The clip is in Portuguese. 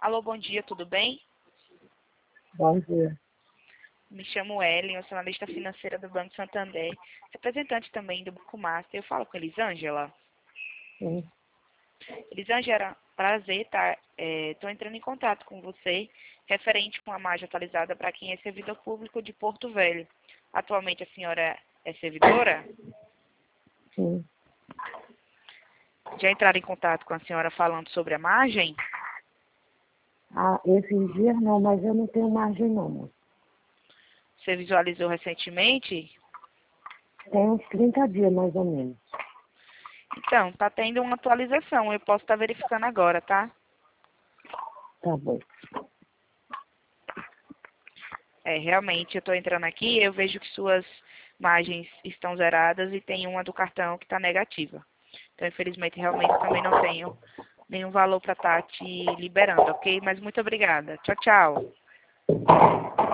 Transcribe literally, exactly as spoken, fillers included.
Alô, bom dia, tudo bem? Bom dia. Me chamo Ellen, eu sou analista financeira do Banco Santander, representante também do Banco Master. Eu falo com Elisângela. Sim. Elisângela, prazer, tá? Estou entrando em contato com você referente com a margem atualizada para quem é servidor público de Porto Velho. Atualmente a senhora é servidora? Sim. Já entraram em contato com a senhora falando sobre a margem? Ah, esses dias não, mas eu não tenho margem não, moço. Você visualizou recentemente? Tem uns trinta dias mais ou menos. Então, tá tendo uma atualização. Eu posso estar verificando agora, tá? Tá bom. É, realmente, eu estou entrando aqui, eu vejo que suas margens estão zeradas e tem uma do cartão que está negativa. Então, infelizmente, realmente também não tenho nenhum valor para estar te liberando, ok? Mas muito obrigada. Tchau, tchau.